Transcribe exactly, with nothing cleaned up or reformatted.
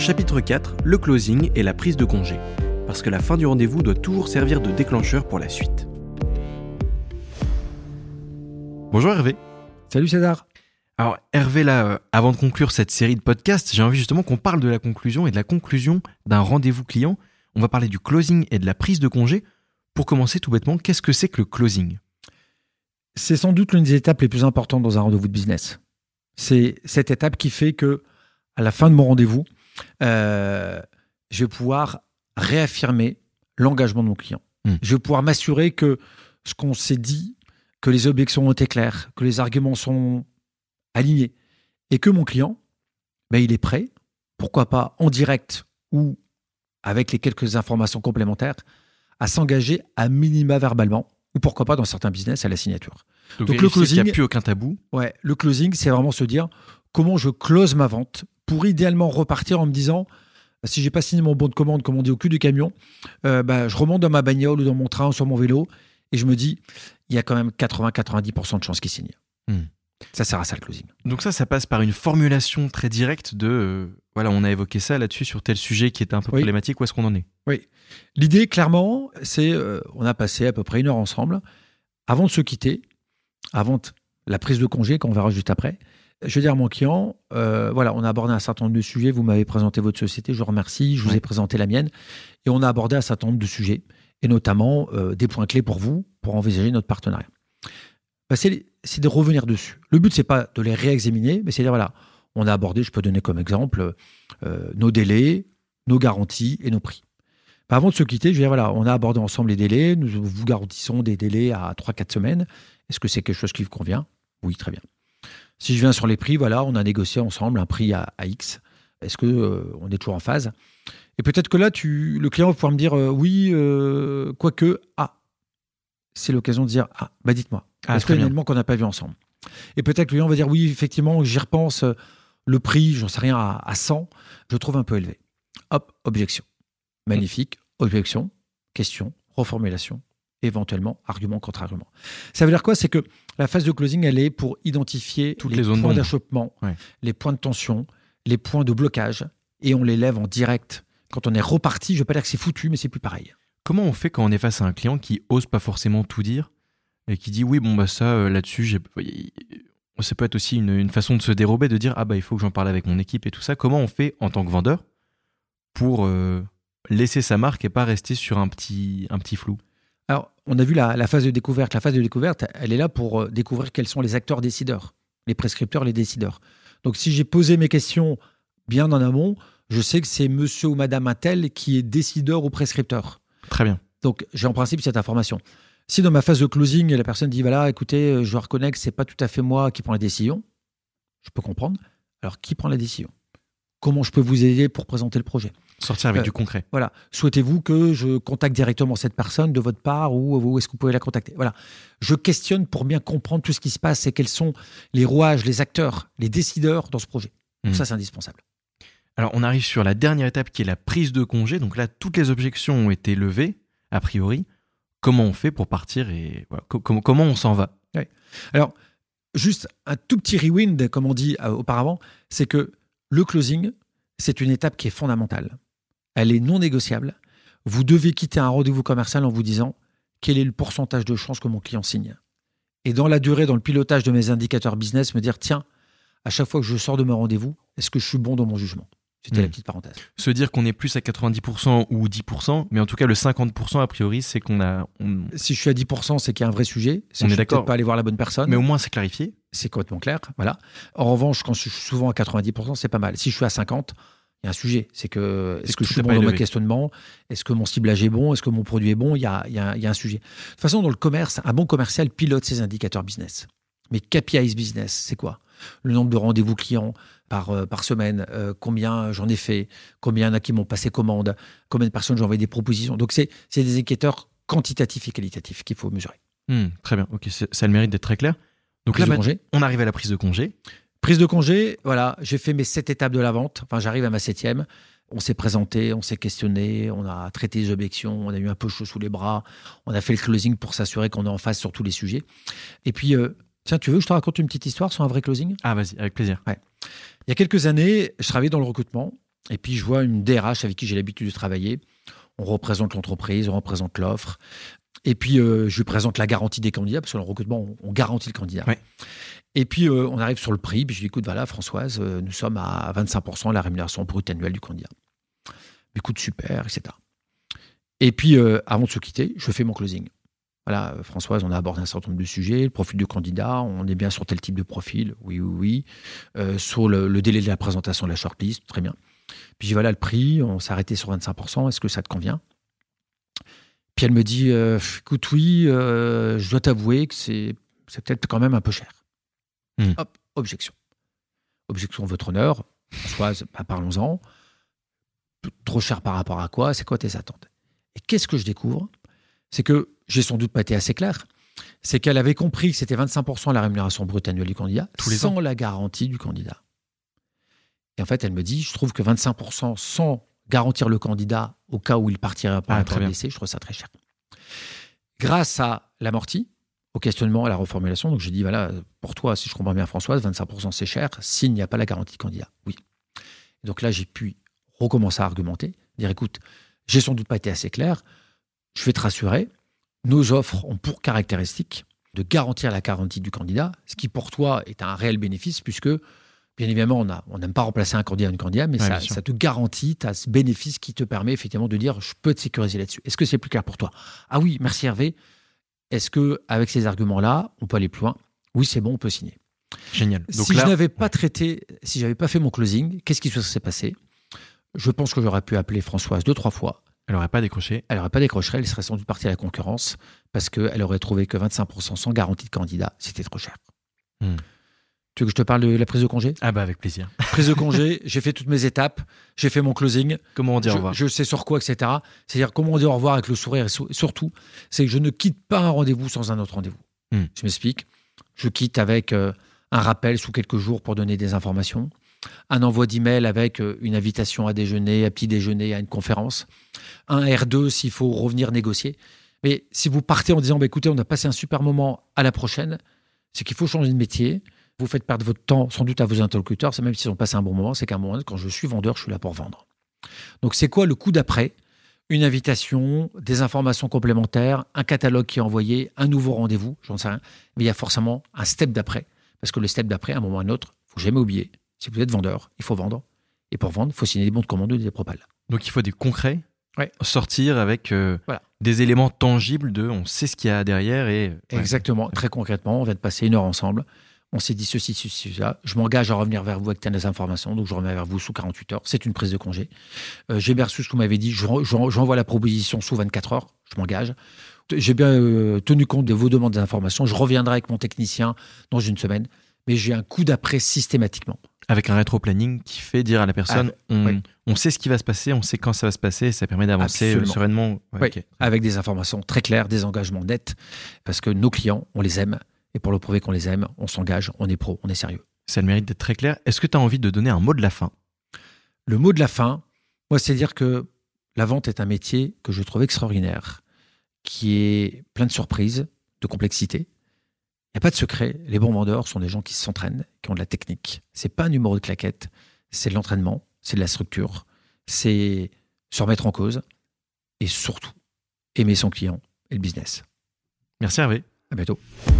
Chapitre quatre, le closing et la prise de congé. Parce que la fin du rendez-vous doit toujours servir de déclencheur pour la suite. Bonjour Hervé. Salut César. Alors Hervé, là, euh, avant de conclure cette série de podcasts, j'ai envie justement qu'on parle de la conclusion et de la conclusion d'un rendez-vous client. On va parler du closing et de la prise de congé. Pour commencer tout bêtement, qu'est-ce que c'est que le closing ? C'est sans doute l'une des étapes les plus importantes dans un rendez-vous de business. C'est cette étape qui fait que, à la fin de mon rendez-vous, euh, je vais pouvoir réaffirmer l'engagement de mon client. Mmh. Je vais pouvoir m'assurer que ce qu'on s'est dit, que les objections ont été claires, que les arguments sont alignés et que mon client, ben, il est prêt, pourquoi pas en direct ou avec les quelques informations complémentaires, à s'engager à minima verbalement ou pourquoi pas dans certains business à la signature. Donc, Donc le closing, il n'y a plus aucun tabou. Ouais, le closing, c'est vraiment se dire comment je close ma vente pour idéalement repartir en me disant si j'ai pas signé mon bon de commande, comme on dit au cul du camion, euh, bah, je remonte dans ma bagnole ou dans mon train ou sur mon vélo et je me dis il y a quand même quatre-vingts à quatre-vingt-dix pour cent de chances qu'il signe. Hmm. Ça sert à ça le closing. Donc ça, ça passe par une formulation très directe de euh, voilà, on a évoqué ça là-dessus sur tel sujet qui était un peu oui. problématique. Où est-ce qu'on en est ? Oui. L'idée, clairement, c'est euh, on a passé à peu près une heure ensemble. Avant de se quitter, avant la prise de congé, qu'on verra juste après, je vais dire à mon client, euh, voilà, on a abordé un certain nombre de sujets, vous m'avez présenté votre société, je vous remercie, je vous oui. ai présenté la mienne, et on a abordé un certain nombre de sujets, et notamment euh, des points clés pour vous, pour envisager notre partenariat. Bah, c'est, c'est de revenir dessus. Le but, c'est pas de les réexaminer, mais c'est de dire, voilà, on a abordé, je peux donner comme exemple, euh, nos délais, nos garanties et nos prix. Bah, avant de se quitter, je vais dire, voilà, on a abordé ensemble les délais, nous vous garantissons des délais à trois à quatre semaines. Est-ce que c'est quelque chose qui vous convient ? Oui, très bien. Si je viens sur les prix, voilà, on a négocié ensemble un prix à, à X. Est-ce qu'on euh, est toujours en phase ? Et peut-être que là, tu, le client va pouvoir me dire euh, oui, euh, quoique, ah, c'est l'occasion de dire ah, bah dites-moi, ah, est-ce qu'il y a un élément qu'on n'a pas vu ensemble ? Et peut-être que le client va dire oui, effectivement, j'y repense, euh, le prix, j'en sais rien, à, à cent, je trouve un peu élevé. Hop, objection. Magnifique, objection, question, reformulation. Éventuellement, argument contre argument. Ça veut dire quoi ? C'est que la phase de closing, elle est pour identifier tous les, les points d'achoppement, ouais. les points de tension, les points de blocage, et on les lève en direct. Quand on est reparti, je ne veux pas dire que c'est foutu, mais c'est plus pareil. Comment on fait quand on est face à un client qui n'ose pas forcément tout dire et qui dit oui, bon, bah ça, euh, là-dessus, j'ai... ça peut être aussi une, une façon de se dérober, de dire ah, bah il faut que j'en parle avec mon équipe et tout ça. Comment on fait en tant que vendeur pour euh, laisser sa marque et pas rester sur un petit, un petit flou ? Alors, on a vu la, la phase de découverte. La phase de découverte, elle est là pour découvrir quels sont les acteurs décideurs, les prescripteurs, les décideurs. Donc, si j'ai posé mes questions bien en amont, je sais que c'est monsieur ou madame un tel qui est décideur ou prescripteur. Très bien. Donc, j'ai en principe cette information. Si dans ma phase de closing, la personne dit, voilà, écoutez, je reconnais que ce n'est pas tout à fait moi qui prends la décision, je peux comprendre. Alors, qui prend la décision ? Comment je peux vous aider pour présenter le projet ? Sortir avec euh, du concret. Voilà. Souhaitez-vous que je contacte directement cette personne de votre part ou, ou est-ce que vous pouvez la contacter ? Voilà. Je questionne pour bien comprendre tout ce qui se passe et quels sont les rouages, les acteurs, les décideurs dans ce projet. Donc mmh. ça, c'est indispensable. Alors, on arrive sur la dernière étape qui est la prise de congé. Donc là, toutes les objections ont été levées, a priori. Comment on fait pour partir et voilà, comment, comment on s'en va ? Oui. Alors, juste un tout petit rewind, comme on dit euh, auparavant, c'est que le closing, c'est une étape qui est fondamentale. Elle est non négociable. Vous devez quitter un rendez-vous commercial en vous disant quel est le pourcentage de chances que mon client signe. Et dans la durée, dans le pilotage de mes indicateurs business, me dire tiens, à chaque fois que je sors de mon rendez-vous, est-ce que je suis bon dans mon jugement ? C'était mmh. la petite parenthèse. Se dire qu'on est plus à quatre-vingt-dix pour cent ou dix pour cent, mais en tout cas le cinquante pour cent a priori, c'est qu'on a... On... Si je suis à dix pour cent, c'est qu'il y a un vrai sujet. C'est on que est je d'accord. ne peux pas aller voir la bonne personne. Mais au moins c'est clarifié. C'est complètement clair, voilà. En revanche, quand je suis souvent à quatre-vingt-dix pour cent, c'est pas mal. Si je suis à cinquante pour cent, il y a un sujet. C'est que, est-ce que je suis bon dans mon questionnement ? Est-ce que mon ciblage est bon ? Est-ce que mon produit est bon ? Il y a, il y a, il y a un sujet. De toute façon, dans le commerce, un bon commercial pilote ses indicateurs business. Mais K P Is business, c'est quoi ? Le nombre de rendez-vous clients par, euh, par semaine, euh, combien j'en ai fait, combien il y en a qui m'ont passé commande, combien de personnes j'ai envoyé des propositions. Donc, c'est, c'est des indicateurs quantitatifs et qualitatifs qu'il faut mesurer. Mmh, très bien, ok, c'est, ça a le mérite d'être très clair. Donc prise là, de congé. On arrive à la prise de congé. Prise de congé, voilà, j'ai fait mes sept étapes de la vente. Enfin, j'arrive à ma septième. On s'est présenté, on s'est questionné, on a traité les objections, on a eu un peu chaud sous les bras, on a fait le closing pour s'assurer qu'on est en phase sur tous les sujets. Et puis, euh, tiens, tu veux que je te raconte une petite histoire sur un vrai closing ? Ah, vas-y, avec plaisir. Ouais. Il y a quelques années, je travaillais dans le recrutement Et puis, je vois une D R H avec qui j'ai l'habitude de travailler. On représente l'entreprise, on représente l'offre. Et puis, euh, je lui présente la garantie des candidats, parce que dans le recrutement, on, on garantit le candidat. Ouais. Et puis, euh, on arrive sur le prix. Puis, je lui dis, écoute, voilà, Françoise, euh, nous sommes à vingt-cinq pour cent de la rémunération brute annuelle du candidat. Écoute, super, et cetera. Et puis, euh, avant de se quitter, je fais mon closing. Voilà, euh, Françoise, on a abordé un certain nombre de sujets, le profil du candidat, on est bien sur tel type de profil, oui, oui, oui. Euh, sur le, le délai de la présentation de la shortlist, très bien. Puis, je dis, voilà, le prix, on s'est arrêté sur vingt-cinq pour cent, est-ce que ça te convient ? Puis, elle me dit, euh, écoute, oui, euh, je dois t'avouer que c'est, c'est peut-être quand même un peu cher. Mmh. Hop, objection. Objection, votre honneur. Françoise, bah, parlons-en. Trop cher par rapport à quoi ? C'est quoi tes attentes ? Et qu'est-ce que je découvre ? C'est que j'ai sans doute pas été assez clair. C'est qu'elle avait compris que c'était vingt-cinq pour cent la rémunération brute annuelle du candidat, tous les sans ans. La garantie du candidat. Et en fait, elle me dit, je trouve que vingt-cinq pour cent sans garantir le candidat au cas où il partirait par ah, être blessé, je trouve ça très cher. Grâce à l'amorti, au questionnement, à la reformulation, donc je dis, voilà, pour toi, si je comprends bien Françoise, vingt-cinq pour cent c'est cher s'il n'y a pas la garantie du candidat. Oui. Et donc là, j'ai pu recommencer à argumenter, dire, écoute, j'ai sans doute pas été assez clair, je vais te rassurer, nos offres ont pour caractéristique de garantir la garantie du candidat, ce qui pour toi est un réel bénéfice, puisque, bien évidemment, on n'aime pas remplacer un candidat à une candidate, mais ouais, ça, ça te garantit, tu as ce bénéfice qui te permet effectivement de dire, je peux te sécuriser là-dessus. Est-ce que c'est plus clair pour toi ? Ah oui, merci Hervé. Est-ce qu'avec ces arguments-là, on peut aller plus loin ? Oui, c'est bon, on peut signer. Génial. Donc si là... je n'avais pas traité, si je n'avais pas fait mon closing, qu'est-ce qui se serait passé ? Je pense que j'aurais pu appeler Françoise deux, trois fois. Elle n'aurait pas décroché. Elle n'aurait pas décroché, elle serait sans doute partie à la concurrence parce qu'elle aurait trouvé que vingt-cinq pour cent sans garantie de candidat, c'était trop cher. Hmm. Tu veux que je te parle de la prise de congé ? Ah bah avec plaisir. Prise de congé, j'ai fait toutes mes étapes, j'ai fait mon closing. Comment on dit je, au revoir ? Je sais sur quoi, et cetera. C'est-à-dire comment on dit au revoir avec le sourire. Et surtout, c'est que je ne quitte pas un rendez-vous sans un autre rendez-vous. Hmm. Je m'explique. Je quitte avec euh, un rappel sous quelques jours pour donner des informations. Un envoi d'email avec une invitation à déjeuner, à petit déjeuner, à une conférence. Un R deux s'il faut revenir négocier. Mais si vous partez en disant bah, « écoutez, on a passé un super moment, à la prochaine », c'est qu'il faut changer de métier. Vous faites perdre votre temps sans doute à vos interlocuteurs. C'est même s'ils ont passé un bon moment, c'est qu'à un moment, quand je suis vendeur, je suis là pour vendre. Donc c'est quoi le coup d'après ? Une invitation, des informations complémentaires, un catalogue qui est envoyé, un nouveau rendez-vous, j'en sais rien. Mais il y a forcément un step d'après. Parce que le step d'après, à un moment ou à un autre, il ne faut jamais oublier. Si vous êtes vendeur, il faut vendre. Et pour vendre, il faut signer des bons de commande ou des propales. Donc il faut du concret, ouais. sortir avec euh, voilà. des éléments tangibles de on sait ce qu'il y a derrière. Et ouais. Exactement, ouais. Très concrètement, on vient de passer une heure ensemble. On s'est dit ceci, ceci, cela. Je m'engage à revenir vers vous avec des informations. Donc je reviens vers vous sous quarante-huit heures. C'est une prise de congé. Euh, j'ai bien reçu ce que vous m'avez dit. Je, je, j'envoie la proposition sous vingt-quatre heures. Je m'engage. J'ai bien euh, tenu compte de vos demandes d'informations. Je reviendrai avec mon technicien dans une semaine. Mais j'ai un coup d'après systématiquement. Avec un rétro-planning qui fait dire à la personne, ah, on, oui. on sait ce qui va se passer, on sait quand ça va se passer, et ça permet d'avancer Absolument. sereinement. Ouais, oui, okay. Avec des informations très claires, des engagements nets, parce que nos clients, on les aime, et pour le prouver qu'on les aime, on s'engage, on est pro, on est sérieux. Ça a le mérite d'être très clair. Est-ce que tu as envie de donner un mot de la fin ? Le mot de la fin, moi, c'est dire que la vente est un métier que je trouve extraordinaire, qui est plein de surprises, de complexité. Il n'y a pas de secret. Les bons vendeurs sont des gens qui s'entraînent, qui ont de la technique. Ce n'est pas un numéro de claquette. C'est de l'entraînement, c'est de la structure, c'est se remettre en cause et surtout aimer son client et le business. Merci Hervé. À bientôt.